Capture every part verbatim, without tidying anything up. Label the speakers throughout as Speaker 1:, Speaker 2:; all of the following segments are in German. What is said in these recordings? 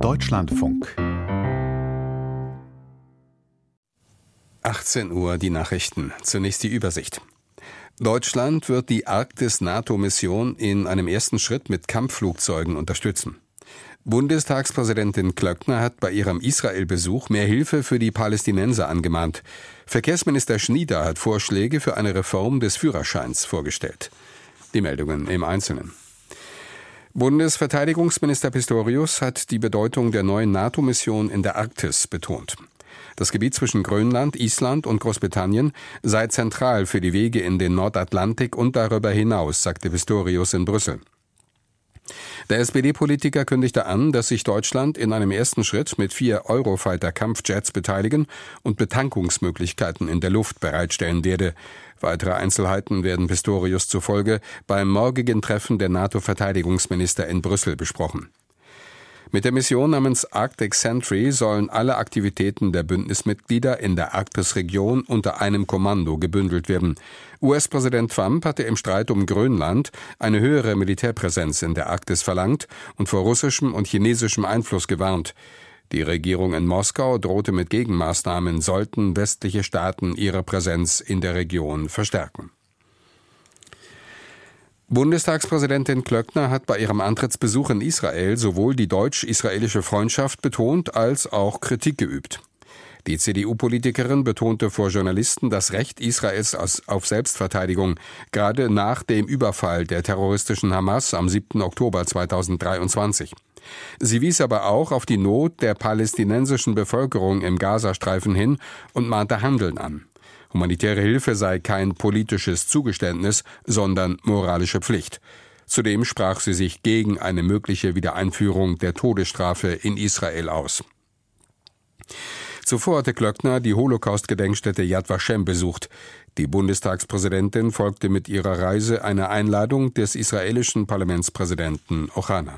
Speaker 1: Deutschlandfunk.
Speaker 2: achtzehn Uhr die Nachrichten. Zunächst die Übersicht. Deutschland wird die Arktis-NATO-Mission in einem ersten Schritt mit Kampfflugzeugen unterstützen. Bundestagspräsidentin Klöckner hat bei ihrem Israel-Besuch mehr Hilfe für die Palästinenser angemahnt. Verkehrsminister Schnieder hat Vorschläge für eine Reform des Führerscheins vorgestellt. Die Meldungen im Einzelnen. Bundesverteidigungsminister Pistorius hat die Bedeutung der neuen NATO-Mission in der Arktis betont. Das Gebiet zwischen Grönland, Island und Großbritannien sei zentral für die Wege in den Nordatlantik und darüber hinaus, sagte Pistorius in Brüssel. Der S P D-Politiker kündigte an, dass sich Deutschland in einem ersten Schritt mit vier Eurofighter-Kampfjets beteiligen und Betankungsmöglichkeiten in der Luft bereitstellen werde. Weitere Einzelheiten werden Pistorius zufolge beim morgigen Treffen der NATO-Verteidigungsminister in Brüssel besprochen. Mit der Mission namens Arctic Sentry sollen alle Aktivitäten der Bündnismitglieder in der Arktisregion unter einem Kommando gebündelt werden. U S-Präsident Trump hatte im Streit um Grönland eine höhere Militärpräsenz in der Arktis verlangt und vor russischem und chinesischem Einfluss gewarnt. Die Regierung in Moskau drohte mit Gegenmaßnahmen, sollten westliche Staaten ihre Präsenz in der Region verstärken. Bundestagspräsidentin Klöckner hat bei ihrem Antrittsbesuch in Israel sowohl die deutsch-israelische Freundschaft betont als auch Kritik geübt. Die C D U-Politikerin betonte vor Journalisten das Recht Israels auf Selbstverteidigung, gerade nach dem Überfall der terroristischen Hamas am siebten Oktober zweitausenddreiundzwanzig. Sie wies aber auch auf die Not der palästinensischen Bevölkerung im Gazastreifen hin und mahnte Handeln an. Humanitäre Hilfe sei kein politisches Zugeständnis, sondern moralische Pflicht. Zudem sprach sie sich gegen eine mögliche Wiedereinführung der Todesstrafe in Israel aus. Zuvor hatte Klöckner die Holocaust-Gedenkstätte Yad Vashem besucht. Die Bundestagspräsidentin folgte mit ihrer Reise einer Einladung des israelischen Parlamentspräsidenten Ochana.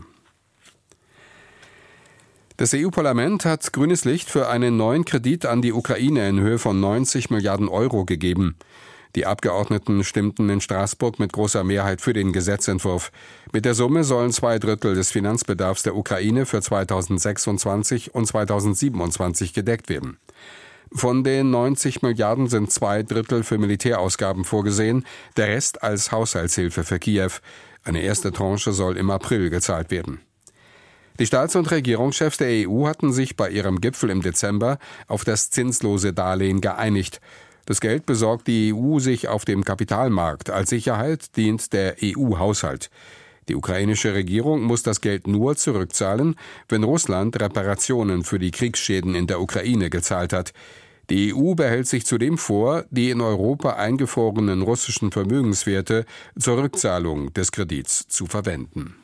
Speaker 2: Das E U-Parlament hat grünes Licht für einen neuen Kredit an die Ukraine in Höhe von neunzig Milliarden Euro gegeben. Die Abgeordneten stimmten in Straßburg mit großer Mehrheit für den Gesetzentwurf. Mit der Summe sollen zwei Drittel des Finanzbedarfs der Ukraine für zweitausendsechsundzwanzig und zweitausendsiebenundzwanzig gedeckt werden. Von den neunzig Milliarden sind zwei Drittel für Militärausgaben vorgesehen, der Rest als Haushaltshilfe für Kiew. Eine erste Tranche soll im April gezahlt werden. Die Staats- und Regierungschefs der E U hatten sich bei ihrem Gipfel im Dezember auf das zinslose Darlehen geeinigt. Das Geld besorgt die E U sich auf dem Kapitalmarkt. Als Sicherheit dient der E U-Haushalt. Die ukrainische Regierung muss das Geld nur zurückzahlen, wenn Russland Reparationen für die Kriegsschäden in der Ukraine gezahlt hat. Die E U behält sich zudem vor, die in Europa eingefrorenen russischen Vermögenswerte zur Rückzahlung des Kredits zu verwenden.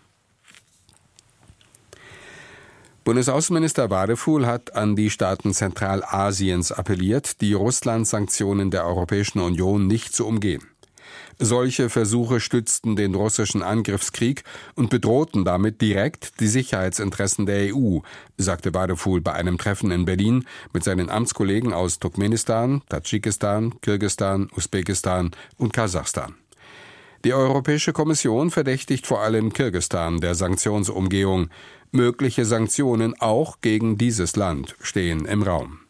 Speaker 2: Bundesaußenminister Wadefuhl hat an die Staaten Zentralasiens appelliert, die Russland-Sanktionen der Europäischen Union nicht zu umgehen. Solche Versuche stützten den russischen Angriffskrieg und bedrohten damit direkt die Sicherheitsinteressen der E U, sagte Wadefuhl bei einem Treffen in Berlin mit seinen Amtskollegen aus Turkmenistan, Tadschikistan, Kirgisistan, Usbekistan und Kasachstan. Die Europäische Kommission verdächtigt vor allem Kirgisistan der Sanktionsumgehung. Mögliche Sanktionen auch gegen dieses Land stehen im Raum.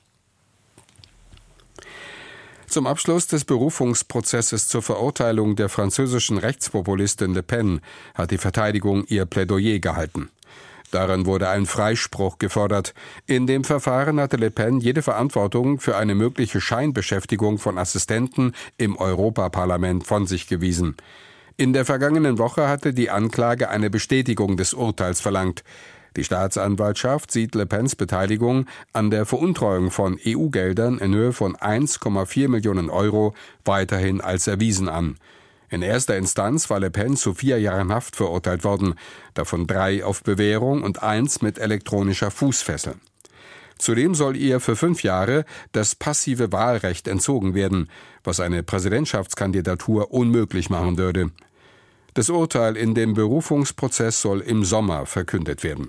Speaker 2: Zum Abschluss des Berufungsprozesses zur Verurteilung der französischen Rechtspopulistin Le Pen hat die Verteidigung ihr Plädoyer gehalten. Darin wurde ein Freispruch gefordert. In dem Verfahren hatte Le Pen jede Verantwortung für eine mögliche Scheinbeschäftigung von Assistenten im Europaparlament von sich gewiesen. In der vergangenen Woche hatte die Anklage eine Bestätigung des Urteils verlangt. Die Staatsanwaltschaft sieht Le Pens Beteiligung an der Veruntreuung von E U-Geldern in Höhe von eins Komma vier Millionen Euro weiterhin als erwiesen an. In erster Instanz war Le Pen zu vier Jahren Haft verurteilt worden, davon drei auf Bewährung und eins mit elektronischer Fußfessel. Zudem soll ihr für fünf Jahre das passive Wahlrecht entzogen werden, was eine Präsidentschaftskandidatur unmöglich machen würde. Das Urteil in dem Berufungsprozess soll im Sommer verkündet werden.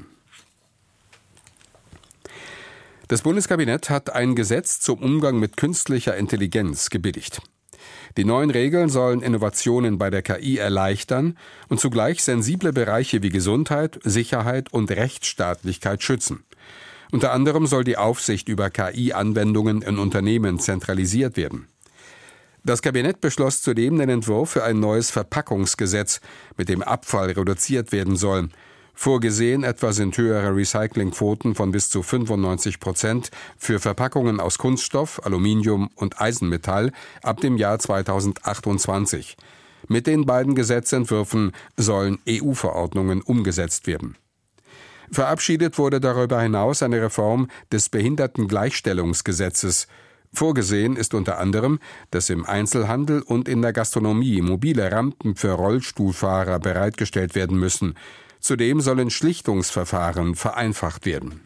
Speaker 2: Das Bundeskabinett hat ein Gesetz zum Umgang mit künstlicher Intelligenz gebilligt. Die neuen Regeln sollen Innovationen bei der K I erleichtern und zugleich sensible Bereiche wie Gesundheit, Sicherheit und Rechtsstaatlichkeit schützen. Unter anderem soll die Aufsicht über K I-Anwendungen in Unternehmen zentralisiert werden. Das Kabinett beschloss zudem den Entwurf für ein neues Verpackungsgesetz, mit dem Abfall reduziert werden soll. Vorgesehen etwa sind höhere Recyclingquoten von bis zu fünfundneunzig Prozent für Verpackungen aus Kunststoff, Aluminium und Eisenmetall ab dem Jahr zweitausendachtundzwanzig. Mit den beiden Gesetzentwürfen sollen E U-Verordnungen umgesetzt werden. Verabschiedet wurde darüber hinaus eine Reform des Behindertengleichstellungsgesetzes. Vorgesehen ist unter anderem, dass im Einzelhandel und in der Gastronomie mobile Rampen für Rollstuhlfahrer bereitgestellt werden müssen. Zudem sollen Schlichtungsverfahren vereinfacht werden.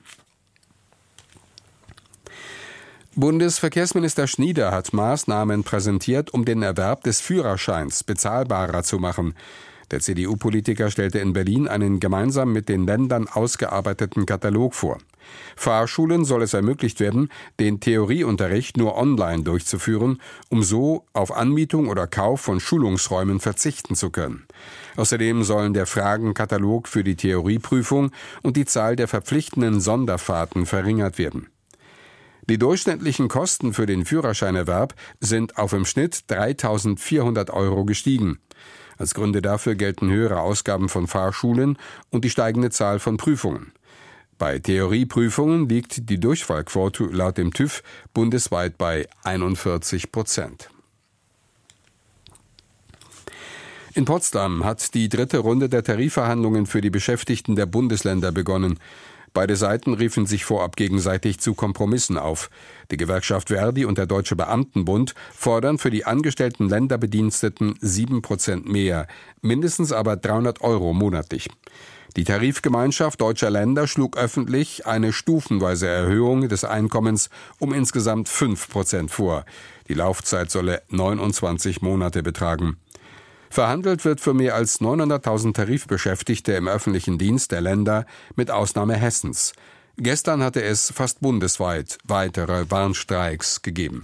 Speaker 2: Bundesverkehrsminister Schnieder hat Maßnahmen präsentiert, um den Erwerb des Führerscheins bezahlbarer zu machen. Der C D U-Politiker stellte in Berlin einen gemeinsam mit den Ländern ausgearbeiteten Katalog vor. Fahrschulen soll es ermöglicht werden, den Theorieunterricht nur online durchzuführen, um so auf Anmietung oder Kauf von Schulungsräumen verzichten zu können. Außerdem sollen der Fragenkatalog für die Theorieprüfung und die Zahl der verpflichtenden Sonderfahrten verringert werden. Die durchschnittlichen Kosten für den Führerscheinerwerb sind auf im Schnitt dreitausendvierhundert Euro gestiegen. Als Gründe dafür gelten höhere Ausgaben von Fahrschulen und die steigende Zahl von Prüfungen. Bei Theorieprüfungen liegt die Durchfallquote laut dem TÜV bundesweit bei einundvierzig Prozent. In Potsdam hat die dritte Runde der Tarifverhandlungen für die Beschäftigten der Bundesländer begonnen. Beide Seiten riefen sich vorab gegenseitig zu Kompromissen auf. Die Gewerkschaft Verdi und der Deutsche Beamtenbund fordern für die angestellten Länderbediensteten sieben Prozent mehr, mindestens aber dreihundert Euro monatlich. Die Tarifgemeinschaft deutscher Länder schlug öffentlich eine stufenweise Erhöhung des Einkommens um insgesamt fünf Prozent vor. Die Laufzeit solle neunundzwanzig Monate betragen. Verhandelt wird für mehr als neunhunderttausend Tarifbeschäftigte im öffentlichen Dienst der Länder, mit Ausnahme Hessens. Gestern hatte es fast bundesweit weitere Warnstreiks gegeben.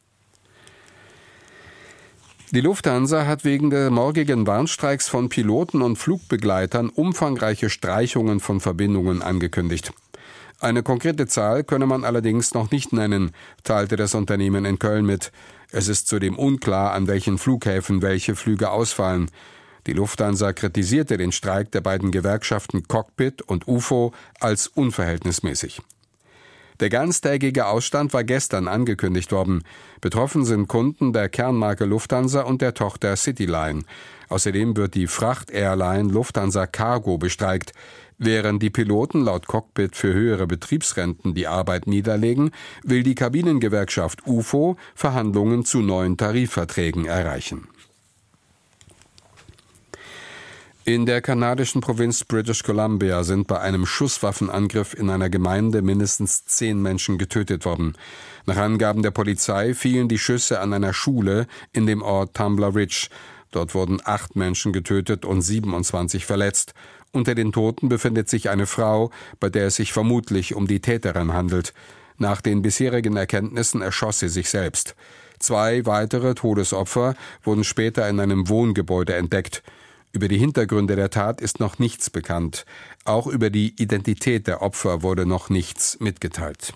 Speaker 2: Die Lufthansa hat wegen der morgigen Warnstreiks von Piloten und Flugbegleitern umfangreiche Streichungen von Verbindungen angekündigt. Eine konkrete Zahl könne man allerdings noch nicht nennen, teilte das Unternehmen in Köln mit. Es ist zudem unklar, an welchen Flughäfen welche Flüge ausfallen. Die Lufthansa kritisierte den Streik der beiden Gewerkschaften Cockpit und U F O als unverhältnismäßig. Der ganztägige Ausstand war gestern angekündigt worden. Betroffen sind Kunden der Kernmarke Lufthansa und der Tochter Cityline. Außerdem wird die Fracht-Airline Lufthansa Cargo bestreikt. Während die Piloten laut Cockpit für höhere Betriebsrenten die Arbeit niederlegen, will die Kabinengewerkschaft U F O Verhandlungen zu neuen Tarifverträgen erreichen. In der kanadischen Provinz British Columbia sind bei einem Schusswaffenangriff in einer Gemeinde mindestens zehn Menschen getötet worden. Nach Angaben der Polizei fielen die Schüsse an einer Schule in dem Ort Tumbler Ridge. Dort wurden acht Menschen getötet und siebenundzwanzig verletzt. Unter den Toten befindet sich eine Frau, bei der es sich vermutlich um die Täterin handelt. Nach den bisherigen Erkenntnissen erschoss sie sich selbst. Zwei weitere Todesopfer wurden später in einem Wohngebäude entdeckt. Über die Hintergründe der Tat ist noch nichts bekannt. Auch über die Identität der Opfer wurde noch nichts mitgeteilt.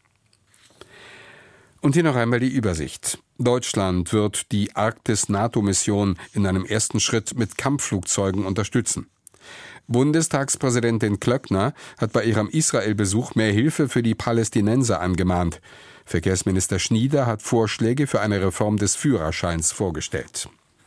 Speaker 2: Und hier noch einmal die Übersicht. Deutschland wird die Arktis-NATO-Mission in einem ersten Schritt mit Kampfflugzeugen unterstützen. Bundestagspräsidentin Klöckner hat bei ihrem Israel-Besuch mehr Hilfe für die Palästinenser angemahnt. Verkehrsminister Schnieder hat Vorschläge für eine Reform des Führerscheins vorgestellt.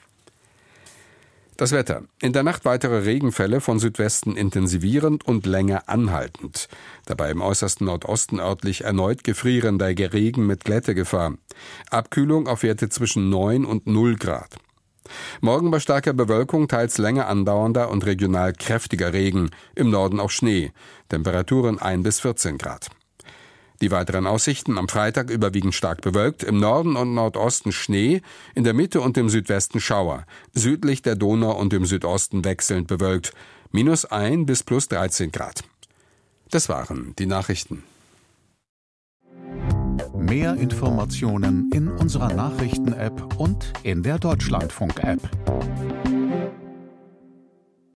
Speaker 2: Das Wetter. In der Nacht weitere Regenfälle, von Südwesten intensivierend und länger anhaltend. Dabei im äußersten Nordosten örtlich erneut gefrierender Regen mit Glättegefahr. Abkühlung auf Werte zwischen neun und null Grad. Morgen bei starker Bewölkung teils länger andauernder und regional kräftiger Regen. Im Norden auch Schnee. Temperaturen ein bis vierzehn Grad. Die weiteren Aussichten: am Freitag überwiegend stark bewölkt, im Norden und Nordosten Schnee, in der Mitte und im Südwesten Schauer, südlich der Donau und im Südosten wechselnd bewölkt, minus ein bis plus dreizehn Grad. Das waren die Nachrichten.
Speaker 1: Mehr Informationen in unserer Nachrichten-App und in der Deutschlandfunk-App.